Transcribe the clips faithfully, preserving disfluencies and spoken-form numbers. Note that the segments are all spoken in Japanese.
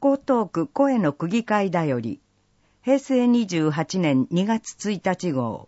江東区声の区議会だより、へいせいにじゅうはちねんにがつついたち号。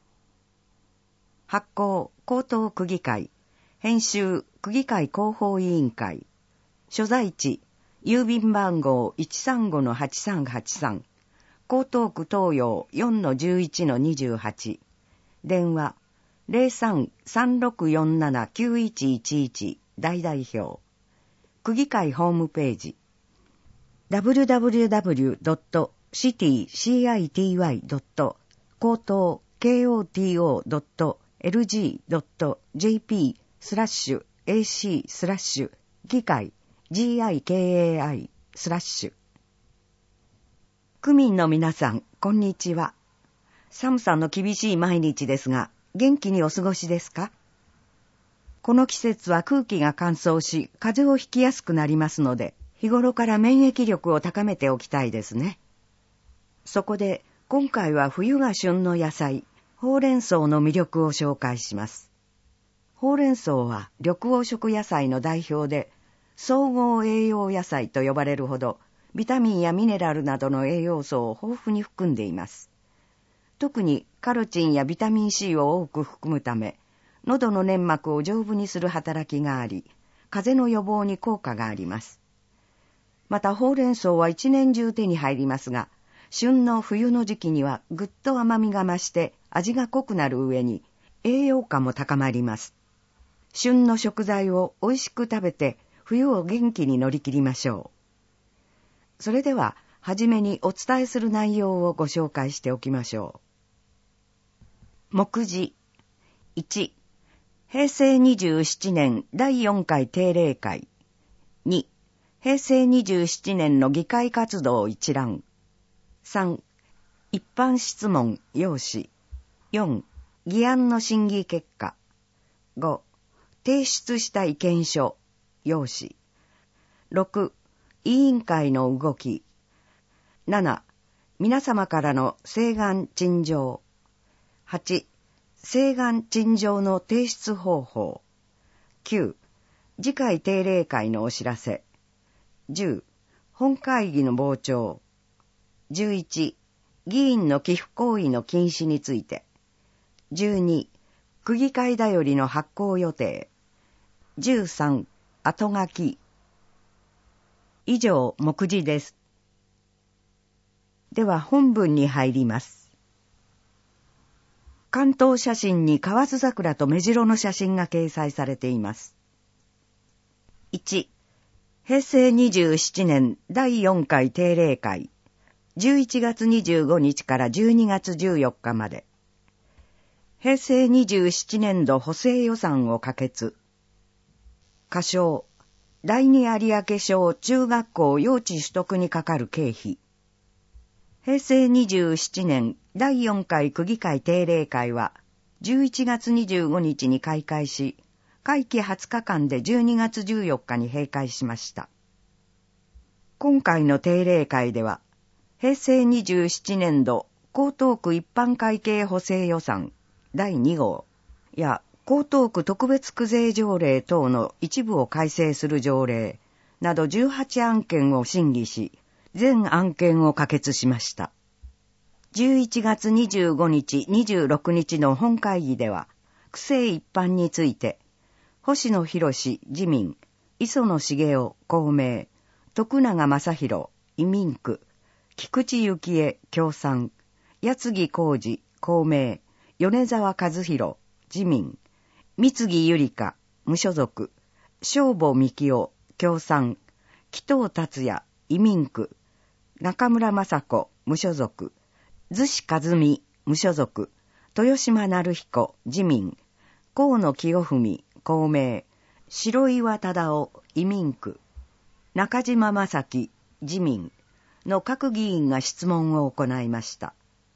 発行、江東区議会。編集、区議会広報委員会。所在地、郵便番号 いちさんごのはちさんはちさん。江東区東洋 よんのじゅういちのにじゅうはち。電話、ゼロさん さんろくよんなな きゅういちいちいち。大代表。区議会ホームページ。ダブリュダブリュダブリュドットシティシーアイティーワイドットコート ケーオーティーオードットエルジードットジェーピー スラッシュ エーシー スラッシュ議会 ジーアイケーエーアイ スラッシュ。区民の皆さん、こんにちは。寒さの厳しい毎日ですが、元気にお過ごしですか？この季節は空気が乾燥し、風邪をひきやすくなりますので、日頃から免疫力を高めておきたいですね。そこで、今回は冬が旬の野菜、ほうれん草の魅力を紹介します。ほうれん草は緑黄色野菜の代表で、総合栄養野菜と呼ばれるほど、ビタミンやミネラルなどの栄養素を豊富に含んでいます。特にカロチンやビタミン C を多く含むため、喉の粘膜を丈夫にする働きがあり、風邪の予防に効果があります。またほうれん草は一年中手に入りますが、旬の冬の時期にはぐっと甘みが増して味が濃くなる上に栄養価も高まります。旬の食材を美味しく食べて冬を元気に乗り切りましょう。それでは、はじめにお伝えする内容をご紹介しておきましょう。目次いち、へいせいにじゅうななねんだいよんかい定例会。に、へいせいにじゅうななねんの議会活動一覧。さん、一般質問要旨。よん、議案の審議結果。ご、提出した意見書要旨。ろく、委員会の動き。なな、皆様からの請願陳情。はち、請願陳情の提出方法。きゅう、次回定例会のお知らせ。じゅう、本会議の傍聴。じゅういち、議員の寄付行為の禁止について。じゅうに、区議会だよりの発行予定。じゅうさん、後書き。以上、目次です。では本文に入ります。関東写真に河津桜と目白の写真が掲載されています。いち、へいせいにじゅうななねんだいよんかい定例会、じゅういちがつにじゅうごにちからじゅうにがつじゅうよっかまで。へいせいにじゅうななねんど補正予算を可決。仮称、第二有明小中学校用地取得にかかる経費。へいせいにじゅうななねんだいよんかい区議会定例会は、じゅういちがつにじゅうごにちに開会し、会期はつかかんでじゅうにがつじゅうよっかに閉会しました。今回の定例会では、へいせいにじゅうななねんど江東区一般会計補正予算だいに号や江東区特別区税条例等の一部を改正する条例などじゅうはちあんけんを審議し、全案件を可決しました。じゅういちがつにじゅうごにち、にじゅうろくにちの本会議では、区政一般について、星野博自民、磯野茂雄公明、徳永正弘移民区、菊池幸恵共産、八木浩二公明、米沢和弘自民、三木ゆりか無所属、正保幹夫共産、紀藤達也移民区、中村雅子無所属、逗子和美無所属、豊島成彦自民、河野清文公明、白岩忠夫移民区、中島正樹自民の各議員が質問を行いました。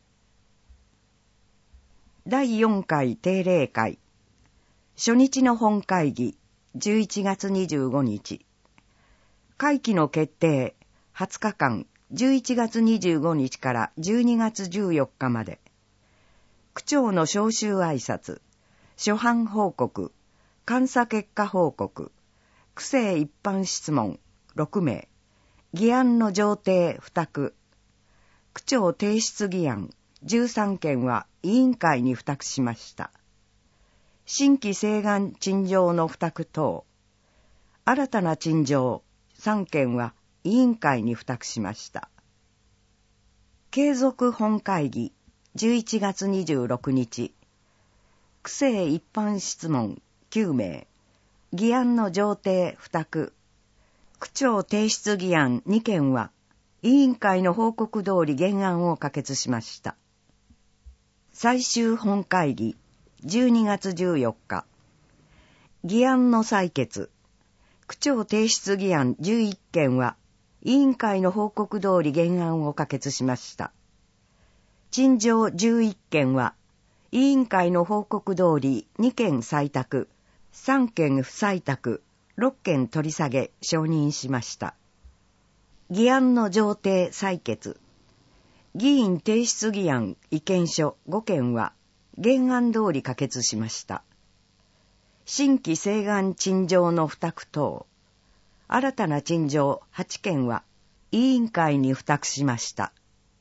だいよんかい定例会。初日の本会議、じゅういちがつにじゅうごにち。会期の決定、はつかかん、じゅういちがつにじゅうごにちからじゅうにがつじゅうよっかまで。区長の招集挨拶、初版報告、監査結果報告、区政一般質問ろくめい、 議案の上呈付託。区長提出議案じゅうさんけんは委員会に付託しました。新規請願陳情の付託等、新たな陳情さんけんは委員会に付託しました。継続本会議じゅういちがつにじゅうろくにち、区政一般質問きゅうめい、議案の上呈付託。区長提出議案にけんは委員会の報告通り原案を可決しました。最終本会議じゅうにがつじゅうよっか、議案の採決。区長提出議案じゅういっけんは委員会の報告通り原案を可決しました。陳情じゅういっけんは委員会の報告通りにけん採択、さんけん不採択、ろっけん取り下げ承認しました。議案の上呈採決。議員提出議案意見書ごけんは原案通り可決しました。新規請願陳情の付託等、新たな陳情はちけんは委員会に付託しました。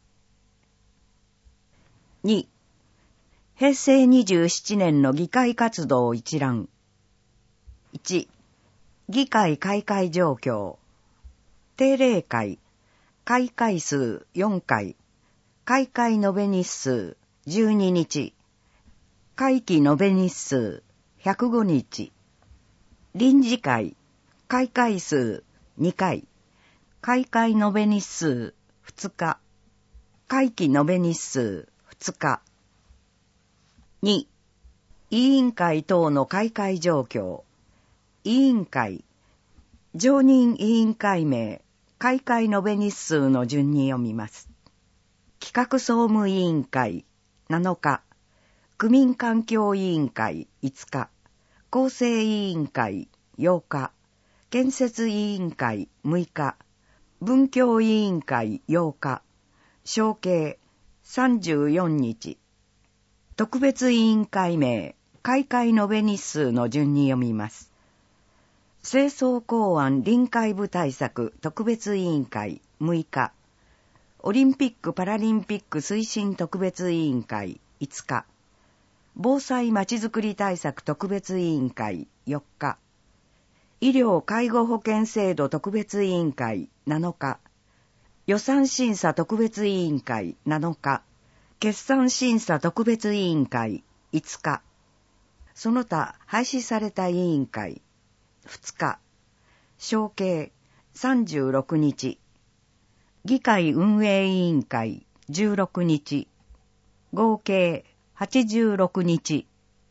に、へいせいにじゅうななねんの議会活動一覧。いち、議会開会状況。定例会、開会数よんかい、開会延べ日数じゅうににち、会期延べ日数ひゃくごにち、臨時会、開会数にかい、開会延べ日数ふつか、会期延べ日数ふつか。に、委員会等の開会状況。委員会、常任委員会名、開会延べ日数の順に読みます。企画総務委員会なのか、区民環境委員会いつか、構成委員会ようか、建設委員会むいか、文教委員会ようか、合計さんじゅうよっか。特別委員会名、開会延べ日数の順に読みます。清掃公安臨海部対策特別委員会むいか、オリンピック・パラリンピック推進特別委員会いつか、防災まちづくり対策特別委員会よっか、医療介護保険制度特別委員会なのか、予算審査特別委員会なのか、決算審査特別委員会いつか、その他廃止された委員会ふつか、合計さんじゅうろくにち、議会運営委員会じゅうろくにち、合計はちじゅうろくにち。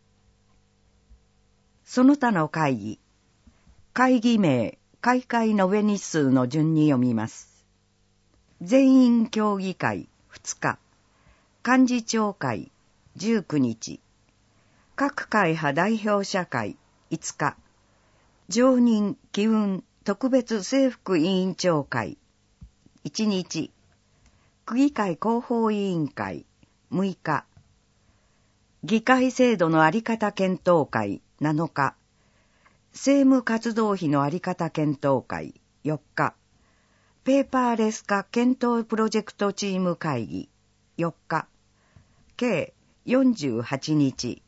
その他の会議。会議名、開会延べ日数の順に読みます。全員協議会ふつか、幹事長会じゅうくにち、各会派代表者会いつか、常任機運特別制服委員長会いちにち、区議会広報委員会むいか、議会制度のあり方検討会なのか、政務活動費のあり方検討会よっか、ペーパーレス化検討プロジェクトチーム会議よっか、計よんじゅうはちにち。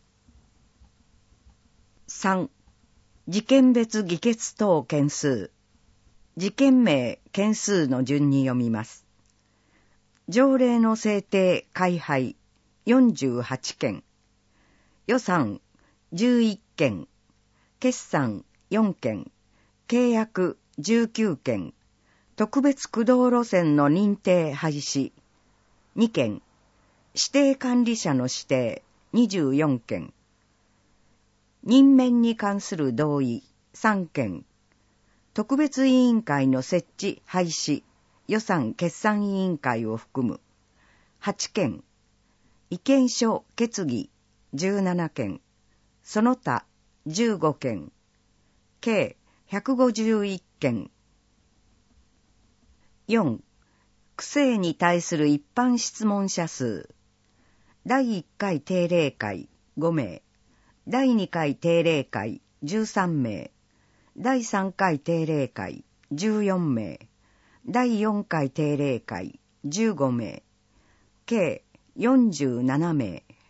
さん、事件別議決等件数。事件名、件数の順に読みます。条例の制定、改廃よんじゅうはちけん、予算じゅういっけん、決算よんけん、契約じゅうきゅうけん、特別区道路線の認定廃止にけん、指定管理者の指定にじゅうよんけん、任免に関する同意さんけん、特別委員会の設置廃止、予算決算委員会を含むはちけん、意見書決議じゅうななけん、その他じゅうごけん、計ひゃくごじゅういっけん。よん、区政に対する一般質問者数。だいいっかい定例会ごめい、だいにかい定例会じゅうさんめい、だいさんかい定例会じゅうよんめい、 だいよんかい定例会じゅうごめい、計よんじゅうななめい。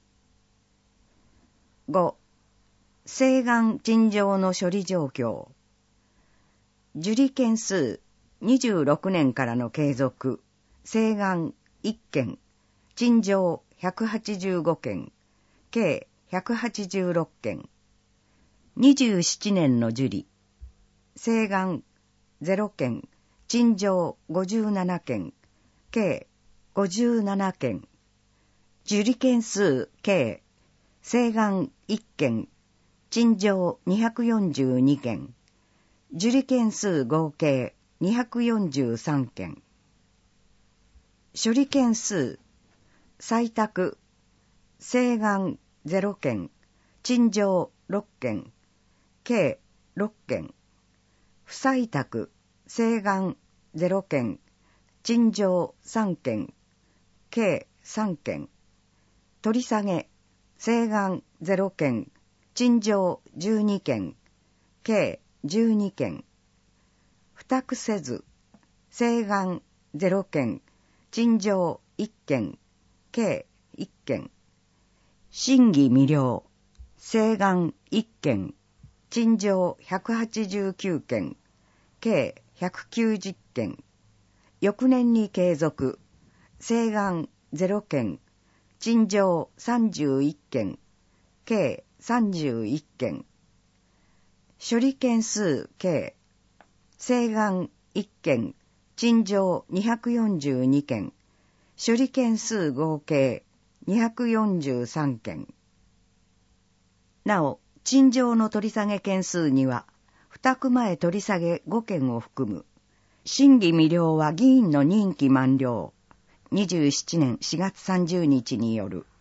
ご、請願陳情の処理状況。受理件数にじゅうろくねんからの継続、請願いっけん、陳情ひゃくはちじゅうごけん、計ひゃくはちじゅうろっけん。にじゅうななねんの受理、請願ゼロけん、陳情ごじゅうななけん、計ごじゅうななけん。受理件数計、請願いっけん、陳情にひゃくよんじゅうにけん、受理件数合計にひゃくよんじゅうさんけん。処理件数、採択、請願ゼロけん、陳情ろっけん、計ろっけん。不採択、請願ゼロけん、陳情さんけん、計さんけん。取り下げ、請願ゼロけん、陳情じゅうにけん、計じゅうにけん。付託せず、請願ゼロけん、陳情いっけん、計いっけん。審議未了、請願いっけん、陳情ひゃくはちじゅうきゅうけん、計ひゃくきゅうじゅっけん。翌年に継続、請願ゼロけん、陳情さんじゅういっけん、計さんじゅういっけん。処理件数計、請願いっけん、陳情にひゃくよんじゅうにけん、処理件数合計にひゃくよんじゅうさんけん。なお、陳情の取り下げ件数には、付託前取り下げごけんを含む。審議未了は議員の任期満了。にじゅうななねんしがつさんじゅうにちによる。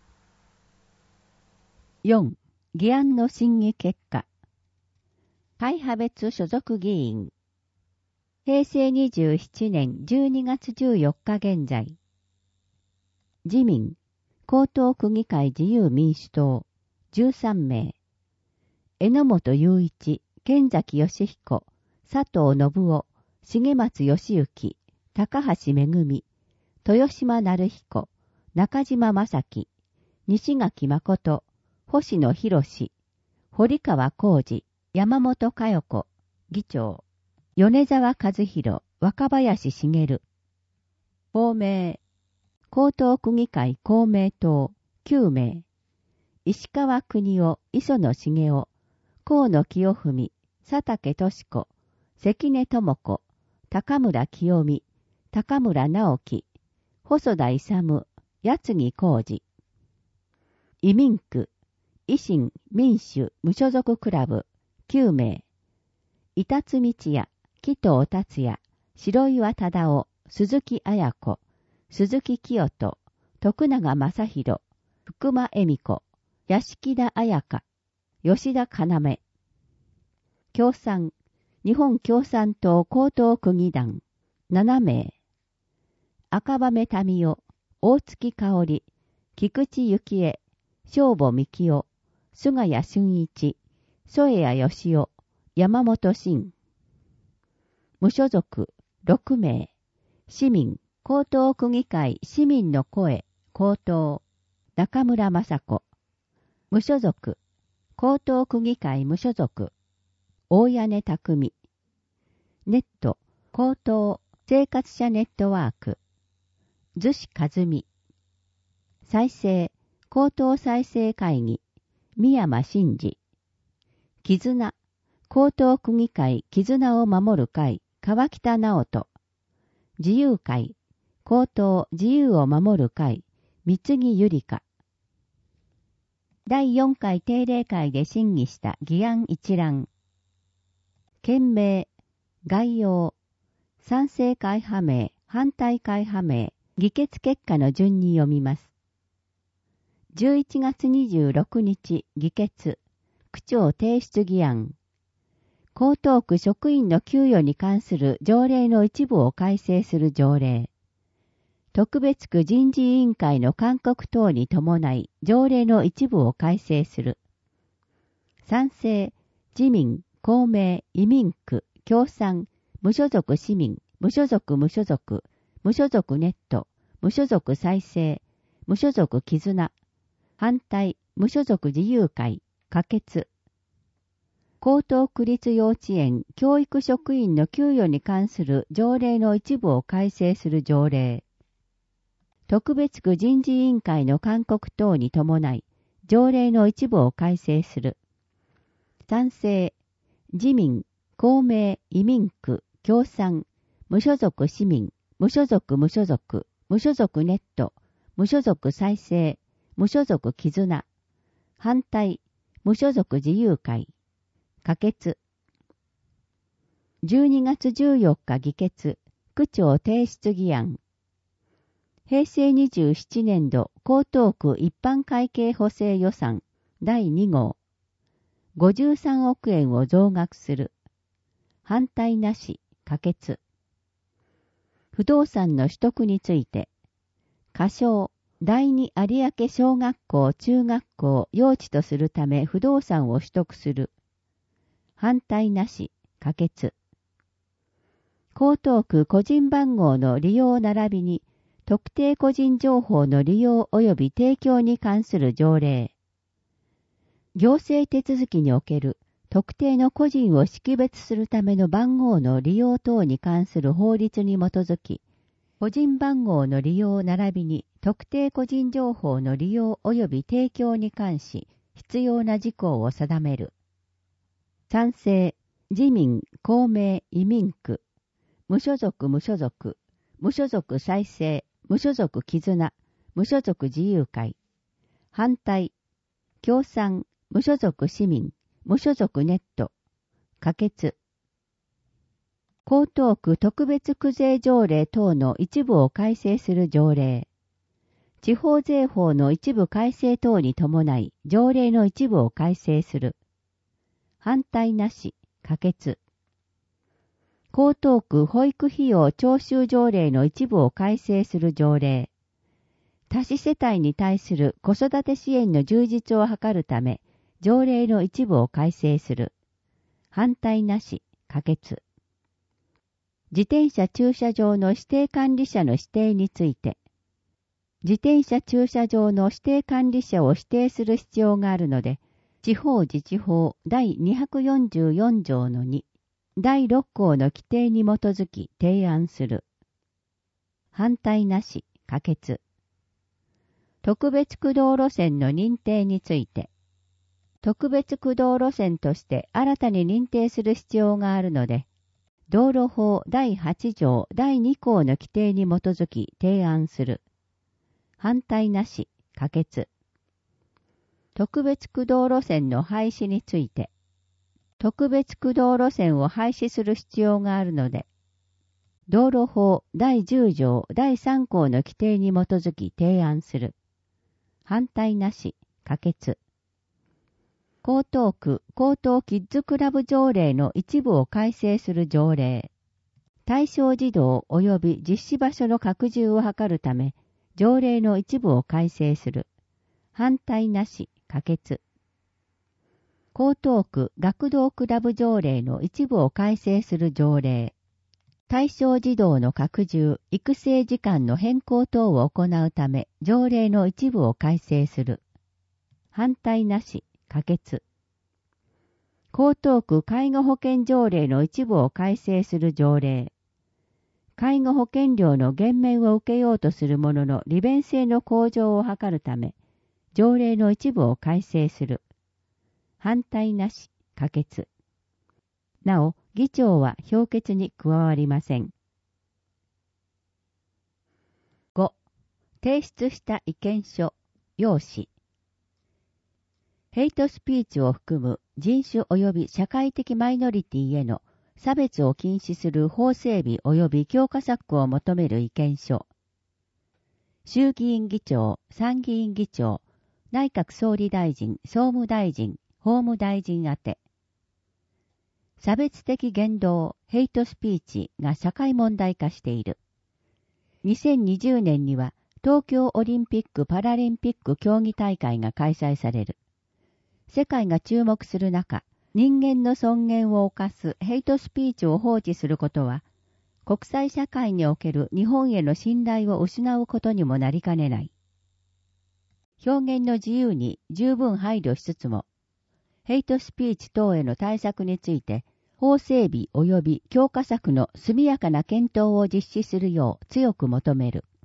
よん. 議案の審議結果。会派別所属議員。平成にじゅうななねんじゅうにがつじゅうよっか現在。自民、江東区議会自由民主党、じゅうさんめい。榎本雄一、剣崎義彦、佐藤信夫、重松義行、高橋めぐみ、豊島成彦、中島正樹、西垣誠、星野博士、堀川浩二、山本佳代子、議長、米沢和弘、若林茂、公明、江東区議会公明党、きゅうめい、石川邦夫、磯野茂雄、河野清文、佐竹俊子、関根智子、高村清美、高村直樹、細田勇、八木浩二。移民区、維新民主無所属クラブ、きゅうめい。板津道也、紀藤達也、白岩忠夫、鈴木彩子、鈴木清人、徳永正宏、福間恵美子、屋敷田彩香、吉田要。共産、日本共産党江東区議団、ななめい。赤羽民夫、大月香織、菊池幸恵、正保幹夫、菅谷俊一、添谷義雄、山本真。無所属、ろくめい。市民、江東区議会市民の声、江東、中村雅子。無所属、江東区議会無所属、大屋根匠。ネット、江東生活者ネットワーク。逗子和美。再生、江東再生会議、三山真嗣。絆、江東区議会絆を守る会、川北直人。自由会、江東自由を守る会、三木ゆりか。だいよんかい定例会で審議した議案一覧。件名、概要、賛成会派名、反対会派名、議決結果の順に読みます。じゅういちがつにじゅうろくにち議決、区長提出議案。江東区職員の給与に関する条例の一部を改正する条例。特別区人事委員会の勧告等に伴い条例の一部を改正する。賛成、自民、公明、移民区、共産、無所属市民、 無所属無所属、無所属ネット、無所属再生、無所属絆、反対、無所属自由会、可決。江東区立幼稚園教育職員の給与に関する条例の一部を改正する条例。特別区人事委員会の勧告等に伴い、条例の一部を改正する。賛成、自民、公明、移民区、共産、無所属市民、無所属無所属、無所属ネット、無所属再生、無所属絆。反対、無所属自由会。可決。じゅうにがつじゅうよっか議決、区長提出議案。平成にじゅうななねん度江東区一般会計補正予算だいに号。ごじゅうさんおくえんを増額する。反対なし、可決。不動産の取得について、仮称、第二有明小学校中学校用地とするため不動産を取得する。反対なし、可決。江東区個人番号の利用並びに、特定個人情報の利用及び提供に関する条例。行政手続きにおける特定の個人を識別するための番号の利用等に関する法律に基づき、個人番号の利用並びに特定個人情報の利用及び提供に関し必要な事項を定める。賛成、自民、公明、移民区、無所属無所属、無所属再生、無所属絆、無所属自由会。反対、共産、無所属市民、無所属ネット。可決。江東区特別区税条例等の一部を改正する条例。地方税法の一部改正等に伴い、条例の一部を改正する。反対なし、可決。江東区保育費用徴収条例の一部を改正する条例。多子世帯に対する子育て支援の充実を図るため、条例の一部を改正する。反対なし、可決。自転車駐車場の指定管理者の指定について、自転車駐車場の指定管理者を指定する必要があるので、地方自治法だいにひゃくよんじゅうよん条のに、だいろっ項の規定に基づき提案する。反対なし、可決。特別区道路線の認定について、特別区道路線として新たに認定する必要があるので、道路法だいはち条だいに項の規定に基づき提案する。反対なし、可決。特別区道路線の廃止について、特別区道路線を廃止する必要があるので、道路法だいじゅう条だいさん項の規定に基づき提案する。反対なし、可決。江東区江東キッズクラブ条例の一部を改正する条例。対象児童及び実施場所の拡充を図るため、条例の一部を改正する。反対なし、可決。江東区学童クラブ条例の一部を改正する条例。対象児童の拡充、育成時間の変更等を行うため、条例の一部を改正する。反対なし、可決。江東区介護保険条例の一部を改正する条例。介護保険料の減免を受けようとする者の利便性の向上を図るため、条例の一部を改正する。反対なし、可決。なお、議長は評決に加わりません。ご. 提出した意見書、要旨。ヘイトスピーチを含む人種及び社会的マイノリティへの差別を禁止する法整備及び強化策を求める意見書。衆議院議長、参議院議長、内閣総理大臣、総務大臣、法務大臣宛て。差別的言動、ヘイトスピーチが社会問題化している。にせんにじゅうねんには東京オリンピック・パラリンピック競技大会が開催される。世界が注目する中、人間の尊厳を侵すヘイトスピーチを放置することは、 国際社会における日本への信頼を失うことにもなりかねない。表現の自由に十分配慮しつつも、ヘイトスピーチ等への対策について、法整備及び強化策の速やかな検討を実施するよう強く求める。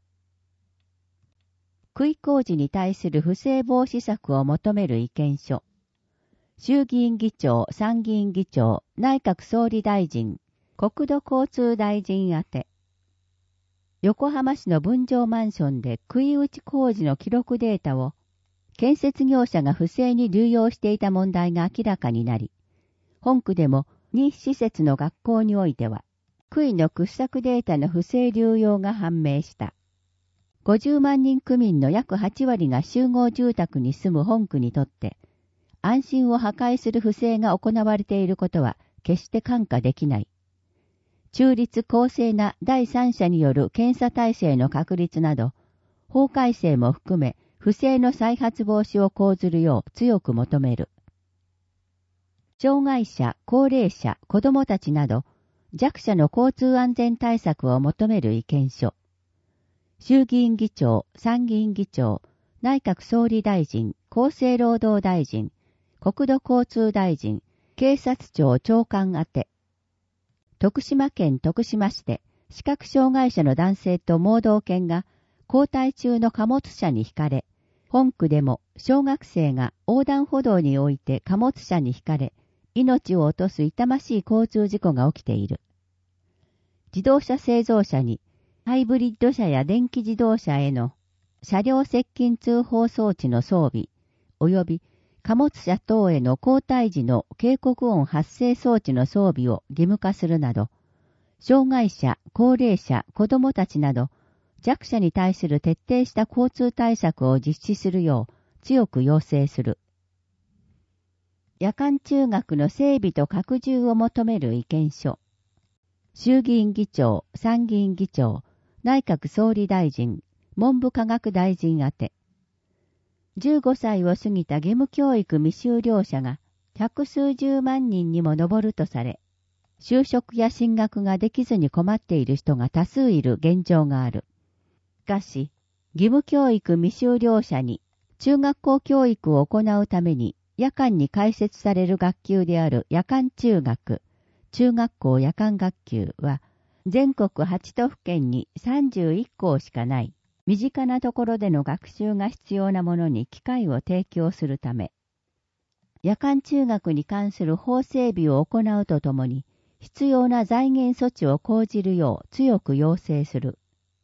杭工事に対する不正防止策を求める意見書。衆議院議長、参議院議長、内閣総理大臣、国土交通大臣宛て。横浜市の分譲マンションで杭打ち工事の記録データを建設業者が不正に流用していた問題が明らかになり、本区でもに施設の学校においては、杭の掘削データの不正流用が判明した。ごじゅうまん人区民の約はちわりが集合住宅に住む本区にとって、安心を破壊する不正が行われていることは決して看過できない。中立公正な第三者による検査体制の確立など、法改正も含め不正の再発防止を講ずるよう強く求める。障害者、高齢者、子どもたちなど、弱者の交通安全対策を求める意見書。衆議院議長、参議院議長、内閣総理大臣、厚生労働大臣、国土交通大臣、警察庁長官宛て。徳島県徳島市で視覚障害者の男性と盲導犬が交代中の貨物車にひかれ、本区でも小学生が横断歩道において貨物車にひかれ、命を落とす痛ましい交通事故が起きている。自動車製造者にハイブリッド車や電気自動車への車両接近通報装置の装備、及び貨物車等への交代時の警告音発生装置の装備を義務化するなど、障害者、高齢者、子どもたちなど、弱者に対する徹底した交通対策を実施するよう強く要請する。夜間中学の整備と拡充を求める意見書。衆議院議長、参議院議長、内閣総理大臣、文部科学大臣宛て。じゅうごさいを過ぎた義務教育未修了者が百数十万人にも上るとされ、就職や進学ができずに困っている人が多数いる現状がある。しかし、義務教育未修了者に中学校教育を行うために夜間に開設される学級である夜間中学、中学校夜間学級は全国はち都府県にさんじゅういっ校しかない。身近なところでの学習が必要なものに機会を提供するため、夜間中学に関する法整備を行うとともに、必要な財源措置を講じるよう強く要請する。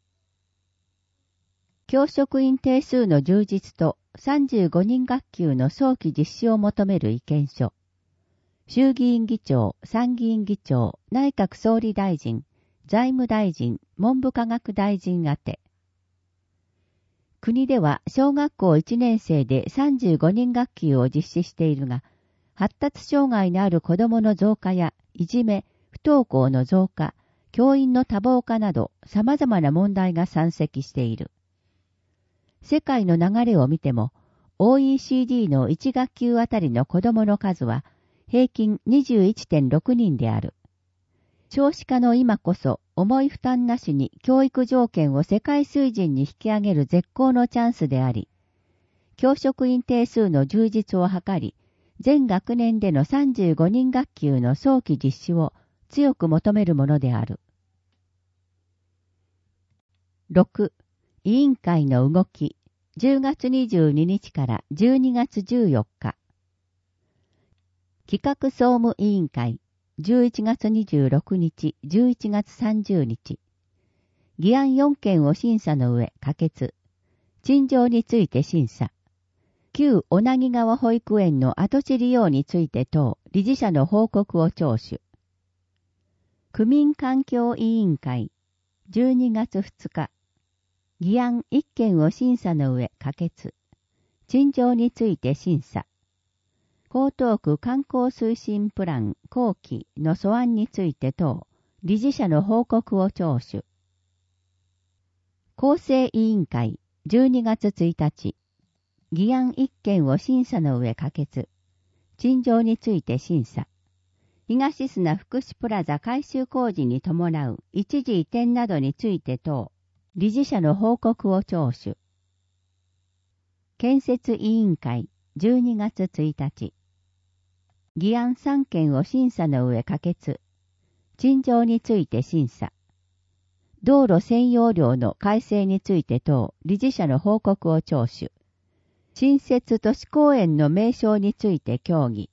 教職員定数の充実とさんじゅうごにん学級の早期実施を求める意見書。衆議院議長、参議院議長、内閣総理大臣、財務大臣、文部科学大臣宛て。国では小学校いちねん生でさんじゅうごにん学級を実施しているが、発達障害のある子どもの増加やいじめ、不登校の増加、教員の多忙化など様々な問題が山積している。世界の流れを見ても、オーイーシーディー のいち学級あたりの子どもの数は平均 にじゅういってんろくにんである。少子化の今こそ重い負担なしに教育条件を世界水準に引き上げる絶好のチャンスであり、教職員定数の充実を図り、全学年でのさんじゅうごにん学級の早期実施を強く求めるものである。ろく. 委員会の動き、じゅうがつにじゅうににちからじゅうにがつじゅうよっか。企画総務委員会、じゅういちがつにじゅうろくにち、じゅういちがつさんじゅうにち。議案よんけんを審査の上、可決。陳情について審査。旧小名木川保育園の跡地利用について等、理事者の報告を聴取。区民環境委員会、じゅうにがつふつか。議案いっけんを審査の上、可決。陳情について審査。江東区観光推進プラン後期の素案について等、理事者の報告を聴取。構成委員会、じゅうにがつついたち。議案いっけんを審査の上可決。陳情について審査。 東砂福祉プラザ改修工事に伴う一時移転などについて等、理事者の報告を聴取。建設委員会じゅうにがつついたち。議案さんけんを審査の上可決。陳情について審査。道路専用料の改正について等、理事者の報告を聴取。新設都市公園の名称について協議。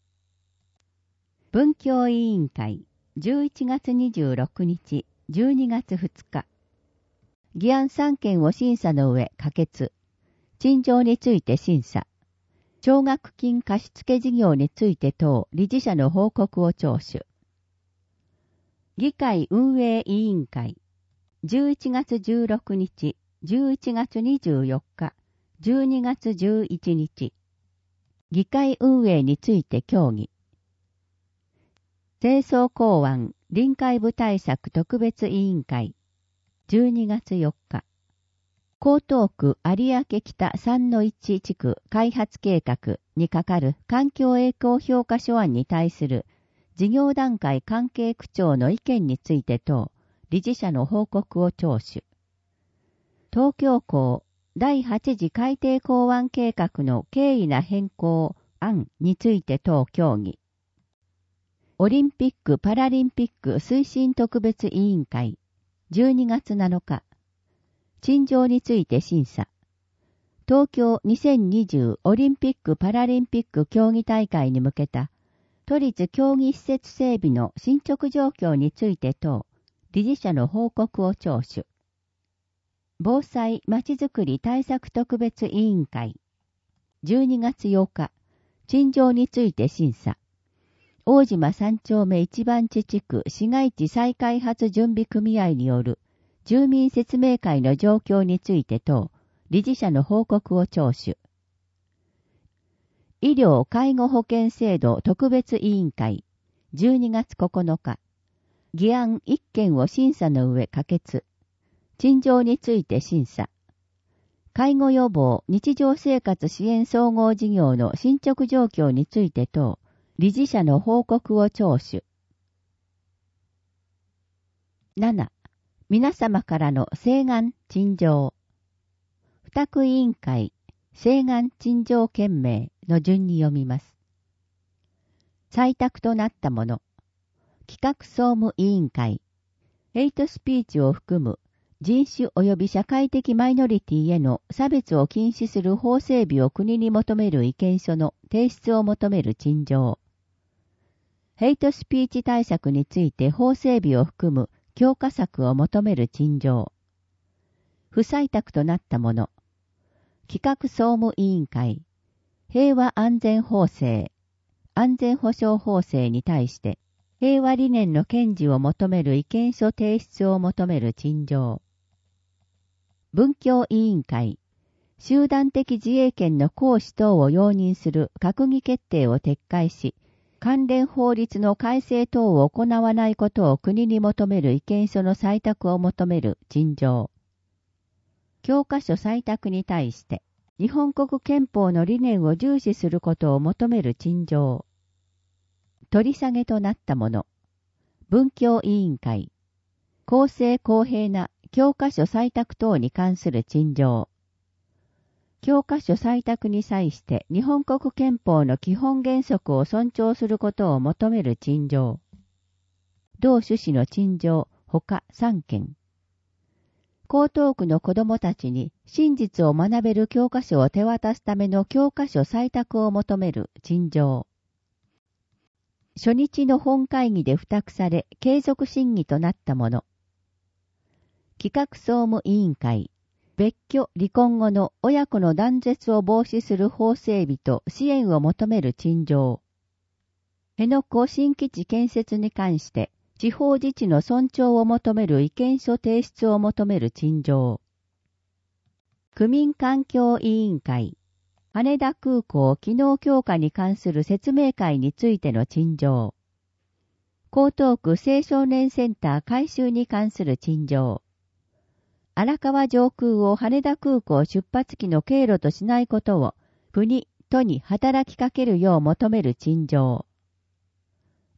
文教委員会じゅういちがつにじゅうろくにち、じゅうにがつふつか。議案さんけんを審査の上可決。陳情について審査。奨学金貸付事業について等、理事者の報告を聴取。議会運営委員会じゅういちがつじゅうろくにち、じゅういちがつにじゅうよっか、じゅうにがつじゅういちにち。議会運営について協議。清掃公安臨海部対策特別委員会じゅうにがつよっか。江東区有明北 さんのいち 地区開発計画にかかる環境影響評価書案に対する事業段階関係区長の意見について等、理事者の報告を聴取。東京港第はち次海底港湾計画の経緯な変更案について等協議。オリンピック・パラリンピック推進特別委員会じゅうにがつなのか。陳情について審査。東京にせんにじゅうオリンピック・パラリンピック競技大会に向けた都立競技施設整備の進捗状況について等、理事者の報告を聴取。防災まちづくり対策特別委員会じゅうにがつようか。陳情について審査。大島三丁目一番地地区市街地再開発準備組合による住民説明会の状況について等、理事者の報告を聴取。医療介護保険制度特別委員会じゅうにがつここのか。議案いっけんを審査の上可決。陳情について審査。介護予防日常生活支援総合事業の進捗状況について等、理事者の報告を聴取。なな. 皆様からの請願陳情。付託委員会請願陳情件名の順に読みます。採択となったもの。企画総務委員会。ヘイトスピーチを含む人種及び社会的マイノリティへの差別を禁止する法整備を国に求める意見書の提出を求める陳情。ヘイトスピーチ対策について法整備を含む強化策を求める陳情。不採択となったもの。企画総務委員会。平和安全法制、安全保障法制に対して平和理念の堅持を求める意見書提出を求める陳情。文教委員会。集団的自衛権の行使等を容認する閣議決定を撤回し、関連法律の改正等を行わないことを国に求める意見書の採択を求める陳情。教科書採択に対して、日本国憲法の理念を重視することを求める陳情。取り下げとなったもの。文教委員会。公正公平な教科書採択等に関する陳情。教科書採択に際して日本国憲法の基本原則を尊重することを求める陳情。同趣旨の陳情、ほかさんけん。江東区の子どもたちに真実を学べる教科書を手渡すための教科書採択を求める陳情。初日の本会議で付託され継続審議となったもの。企画総務委員会。別居・離婚後の親子の断絶を防止する法整備と支援を求める陳情。辺野古新基地建設に関して地方自治の尊重を求める意見書提出を求める陳情。区民環境委員会。羽田空港機能強化に関する説明会についての陳情。江東区青少年センター改修に関する陳情。荒川上空を羽田空港出発機の経路としないことを国、都に働きかけるよう求める陳情。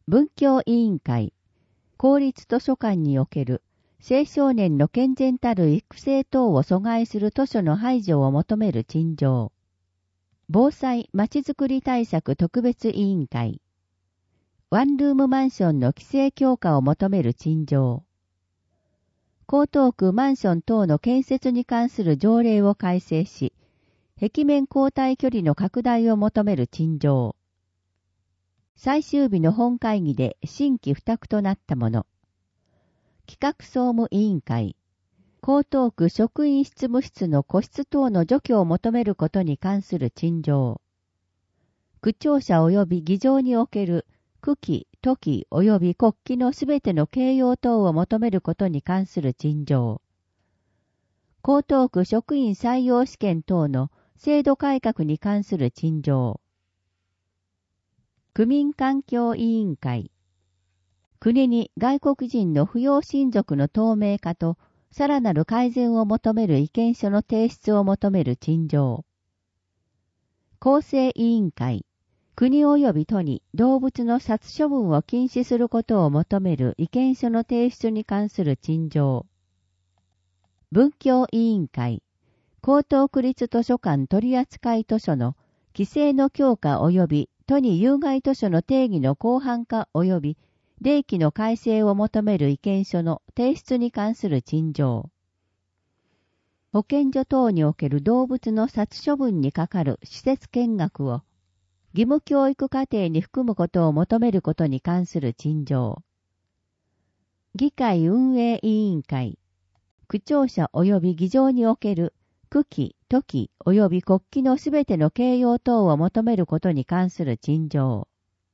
文教委員会、公立図書館における青少年の健全たる育成等を阻害する図書の排除を求める陳情。防災まちづくり対策特別委員会。ワンルームマンションの規制強化を求める陳情。江東区マンション等の建設に関する条例を改正し、壁面交代距離の拡大を求める陳情。最終日の本会議で新規付託となったもの。企画総務委員会。江東区職員執務室の個室等の除去を求めることに関する陳情。区庁舎及び議場における区旗、都旗及び国旗のすべての掲揚等を求めることに関する陳情。江東区職員採用試験等の制度改革に関する陳情。区民環境委員会。国に外国人の扶養親族の透明化とさらなる改善を求める意見書の提出を求める陳情。公正委員会。国及び都に動物の殺処分を禁止することを求める意見書の提出に関する陳情。文教委員会。江東区立図書館取扱図書の規制の強化及び都に有害図書の定義の広範化及び例規の改正を求める意見書の提出に関する陳情。保健所等における動物の殺処分にかかる施設見学を義務教育課程に含むことを求めることに関する陳情。議会運営委員会。区庁舎及び議場における区旗、都旗及び国旗のすべての掲揚等を求めることに関する陳情。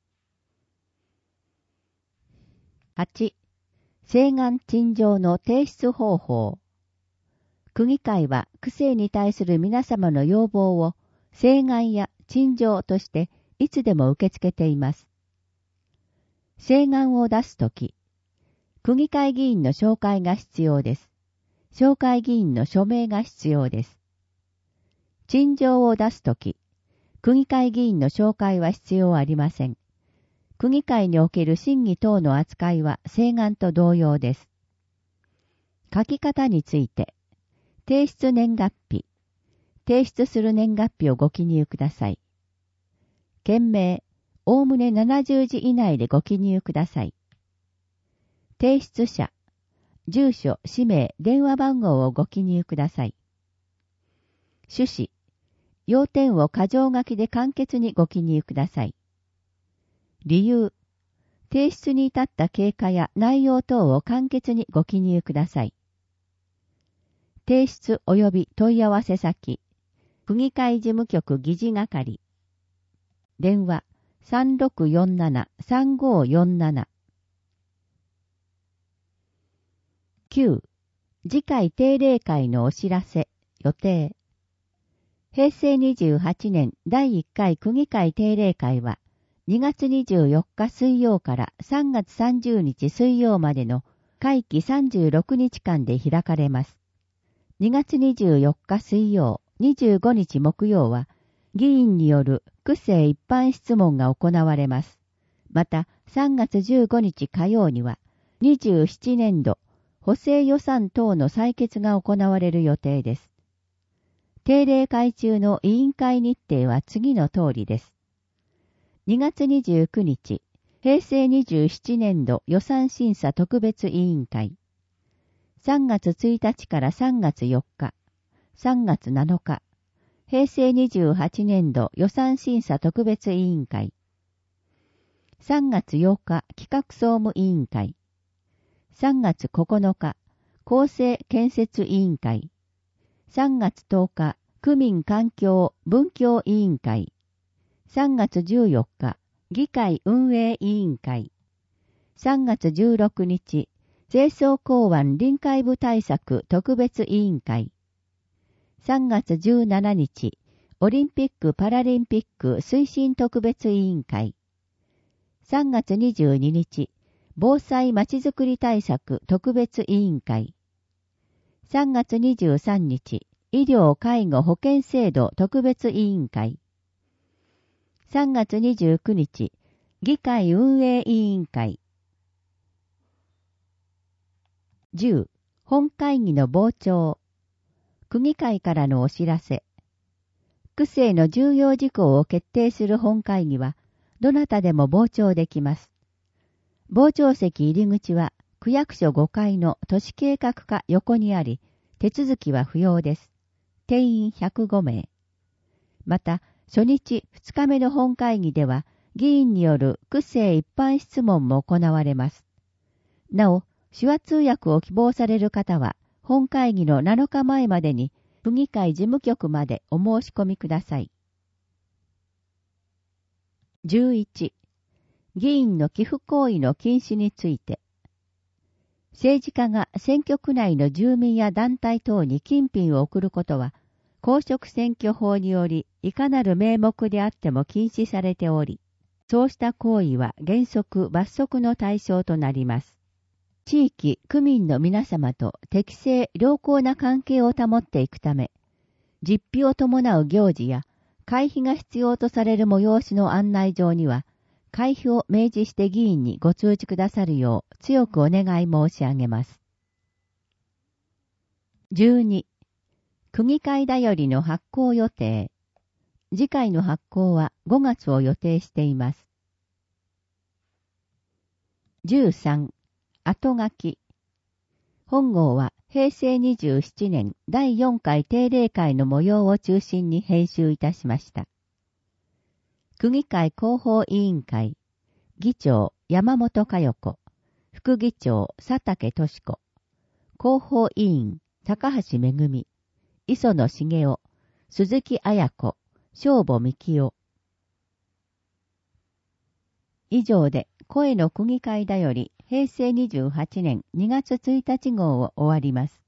はち. 請願陳情の提出方法。区議会は区政に対する皆様の要望を請願や陳情としていつでも受け付けています。請願を出すとき、区議会議員の紹介が必要です。紹介議員の署名が必要です。陳情を出すとき、区議会議員の紹介は必要ありません。区議会における審議等の扱いは請願と同様です。書き方について、提出年月日、提出する年月日をご記入ください。件名、おおむねななじゅうじ以内でご記入ください。提出者、住所、氏名、電話番号をご記入ください。趣旨、要点を箇条書きで簡潔にご記入ください。理由、提出に至った経過や内容等を簡潔にご記入ください。提出及び問い合わせ先、区議会事務局議事係。電話 さんろくよんなな さんごよんなな。きゅう. 次回定例会のお知らせ、予定。平成にじゅうはちねんだいいっかい区議会定例会は、にがつにじゅうよっか水曜からさんがつさんじゅうにち水曜までの会期さんじゅうろくにちかんで開かれます。にがつにじゅうよっか水曜、にじゅうごにち木曜は、議員による区政一般質問が行われます。また、さんがつじゅうごにち火曜には、にじゅうななねんど補正予算等の採決が行われる予定です。定例会中の委員会日程は次の通りです。にがつにじゅうくにち、平成にじゅうななねんど予算審査特別委員会。さんがつついたちからさんがつよっか、さんがつなのか、平成にじゅうはちねんど予算審査特別委員会。さんがつようか企画総務委員会。さんがつここのか公正建設委員会。さんがつとおか区民環境文教委員会。さんがつじゅうよっか議会運営委員会。さんがつじゅうろくにち清掃港湾臨海部対策特別委員会。さんがつじゅうしちにちオリンピック・パラリンピック推進特別委員会。さんがつにじゅうににち防災まちづくり対策特別委員会。さんがつにじゅうさんにち医療介護保険制度特別委員会。さんがつにじゅうくにち議会運営委員会。じゅう、本会議の傍聴。区議会からのお知らせ。区政の重要事項を決定する本会議は、どなたでも傍聴できます。傍聴席入り口は、区役所ごかいの都市計画課横にあり、手続きは不要です。定員ひゃくごめい。また、初日ふつかめの本会議では、議員による区政一般質問も行われます。なお、手話通訳を希望される方は、本会議のなのかまえまでに、区議会事務局までお申し込みください。じゅういち、議員の寄付行為の禁止について。政治家が選挙区内の住民や団体等に金品を送ることは、公職選挙法によりいかなる名目であっても禁止されており、そうした行為は原則罰則の対象となります。地域、区民の皆様と適正良好な関係を保っていくため、実費を伴う行事や会費が必要とされる催しの案内状には、会費を明示して議員にご通知くださるよう強くお願い申し上げます。じゅうに、区議会だよりの発行予定。次回の発行はごがつを予定しています。じゅうさん、後書き。本号はへいせいにじゅうななねんだいよんかい定例会の模様を中心に編集いたしました。区議会広報委員会、議長山本佳代子、副議長佐竹俊子、広報委員高橋めぐみ、磯野茂雄、鈴木彩子、正母幹夫。以上で声の区議会だよりへいせいにじゅうはちねんにがつついたち号を終わります。